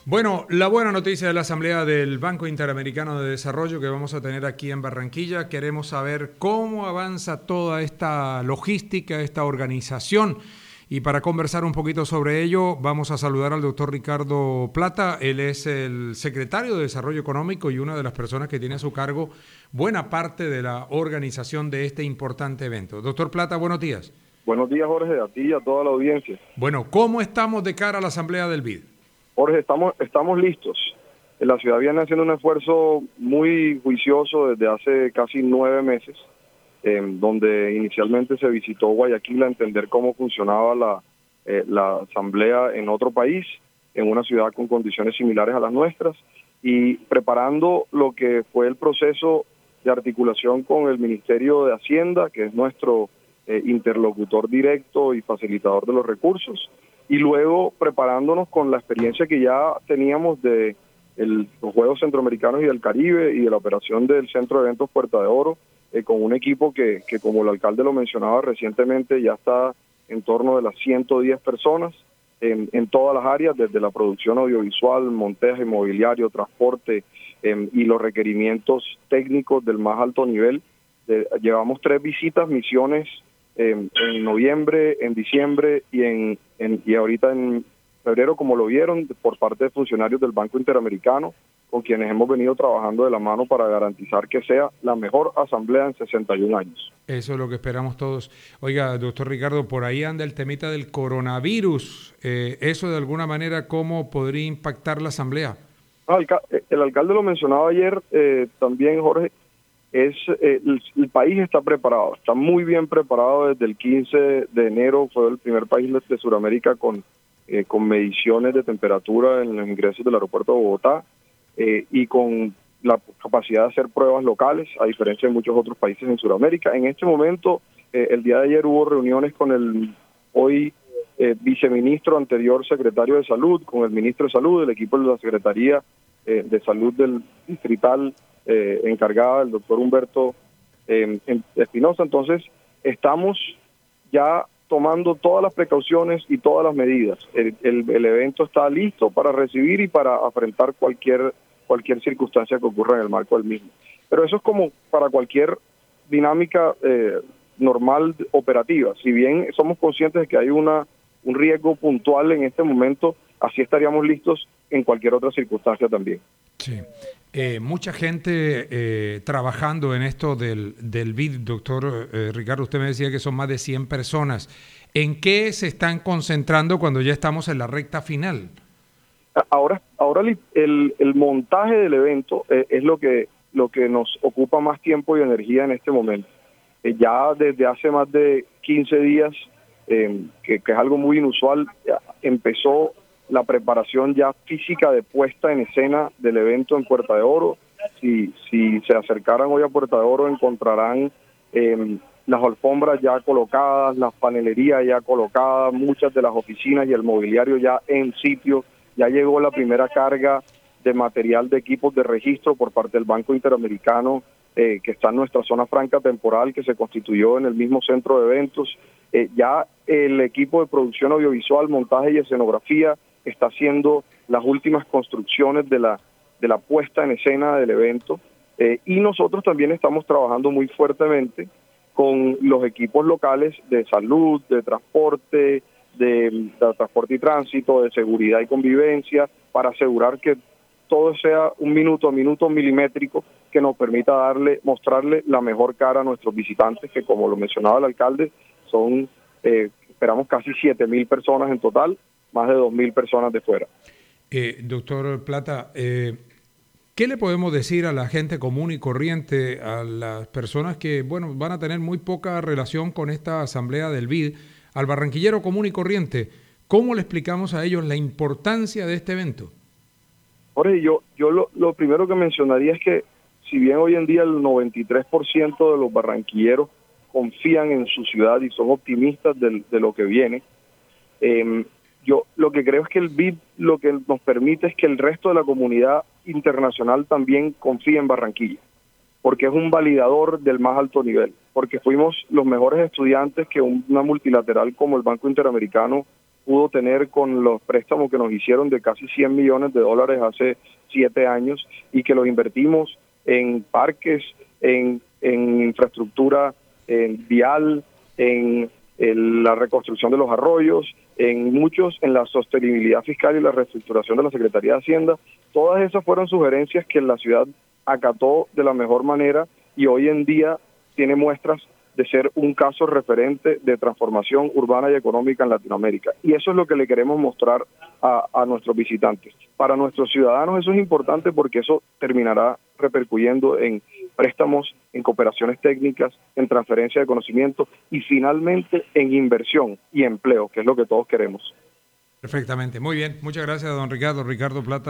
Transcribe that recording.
Bueno, la buena noticia de la Asamblea del Banco Interamericano de Desarrollo que vamos a tener aquí en Barranquilla, queremos saber cómo avanza toda esta logística, esta organización. Y para conversar un poquito sobre ello, vamos a saludar al doctor Ricardo Plata. Él es el secretario de Desarrollo Económico y una de las personas que tiene a su cargo buena parte de la organización de este importante evento. Doctor Plata, buenos días. Buenos días, Jorge, a ti y a toda la audiencia. Bueno, ¿cómo estamos de cara a la Asamblea del BID? Jorge, estamos listos. La ciudad viene haciendo un esfuerzo muy juicioso desde hace casi 9 meses, donde inicialmente se visitó Guayaquil a entender cómo funcionaba la asamblea en otro país, en una ciudad con condiciones similares a las nuestras, y preparando lo que fue el proceso de articulación con el Ministerio de Hacienda, que es nuestro interlocutor directo y facilitador de los recursos, y luego preparándonos con la experiencia que ya teníamos de los Juegos Centroamericanos y del Caribe y de la operación del Centro de Eventos Puerta de Oro, con un equipo que como el alcalde lo mencionaba recientemente, ya está en torno de las 110 personas en todas las áreas, desde la producción audiovisual, montaje inmobiliario, transporte y los requerimientos técnicos del más alto nivel. Llevamos 3 visitas, misiones en noviembre, en diciembre y ahorita en febrero, como lo vieron, por parte de funcionarios del Banco Interamericano, con quienes hemos venido trabajando de la mano para garantizar que sea la mejor asamblea en 61 años. Eso es lo que esperamos todos. Oiga, doctor Ricardo, por ahí anda el temita del coronavirus. ¿Eso de alguna manera cómo podría impactar la asamblea? El alcalde lo mencionaba ayer también, Jorge. El país está preparado, está muy bien preparado. Desde el 15 de enero fue el primer país de Sudamérica con mediciones de temperatura en los ingresos del aeropuerto de Bogotá y con la capacidad de hacer pruebas locales, a diferencia de muchos otros países en Sudamérica. En este momento, el día de ayer hubo reuniones con el hoy viceministro, anterior secretario de Salud, con el ministro de Salud, el equipo de la Secretaría de Salud del Distrital, encargada del doctor Humberto Espinosa. Entonces, estamos ya tomando todas las precauciones y todas las medidas. El evento está listo para recibir y para afrontar cualquier circunstancia que ocurra en el marco del mismo. Pero eso es como para cualquier dinámica normal operativa. Si bien somos conscientes de que hay un riesgo puntual en este momento, así estaríamos listos en cualquier otra circunstancia también. Sí. Mucha gente trabajando en esto del BID, doctor Ricardo. Usted me decía que son más de 100 personas. ¿En qué se están concentrando cuando ya estamos en la recta final? Ahora el montaje del evento es lo que nos ocupa más tiempo y energía en este momento. Ya desde hace más de 15 días, que es algo muy inusual, empezó la preparación ya física de puesta en escena del evento en Puerta de Oro. Si se acercaran hoy a Puerta de Oro, encontrarán las alfombras ya colocadas, las panelerías ya colocadas, muchas de las oficinas y el mobiliario ya en sitio. Ya llegó la primera carga de material de equipos de registro por parte del Banco Interamericano, que está en nuestra zona franca temporal, que se constituyó en el mismo centro de eventos. Ya el equipo de producción audiovisual, montaje y escenografía está haciendo las últimas construcciones de la puesta en escena del evento, y nosotros también estamos trabajando muy fuertemente con los equipos locales de salud, de transporte, de transporte y tránsito, de seguridad y convivencia, para asegurar que todo sea un minuto a minuto milimétrico que nos permita mostrarle la mejor cara a nuestros visitantes, que como lo mencionaba el alcalde, son esperamos casi 7.000 personas en total, más de 2.000 personas de fuera. Doctor Plata, ¿qué le podemos decir a la gente común y corriente, a las personas que van a tener muy poca relación con esta asamblea del BID, al barranquillero común y corriente? ¿Cómo le explicamos a ellos la importancia de este evento? Jorge, yo lo primero que mencionaría es que si bien hoy en día el 93% de los barranquilleros confían en su ciudad y son optimistas de lo que viene, yo lo que creo es que el BID lo que nos permite es que el resto de la comunidad internacional también confíe en Barranquilla, porque es un validador del más alto nivel, porque fuimos los mejores estudiantes que una multilateral como el Banco Interamericano pudo tener con los préstamos que nos hicieron de casi $100 millones hace 7 años y que los invertimos en parques, en infraestructura vial, en la reconstrucción de los arroyos, en la sostenibilidad fiscal y la reestructuración de la Secretaría de Hacienda. Todas esas fueron sugerencias que la ciudad acató de la mejor manera y hoy en día tiene muestras de ser un caso referente de transformación urbana y económica en Latinoamérica. Y eso es lo que le queremos mostrar a nuestros visitantes. Para nuestros ciudadanos eso es importante porque eso terminará repercutiendo en préstamos, en cooperaciones técnicas, en transferencia de conocimiento y finalmente en inversión y empleo, que es lo que todos queremos. Perfectamente. Muy bien. Muchas gracias, don Ricardo. Ricardo Plata.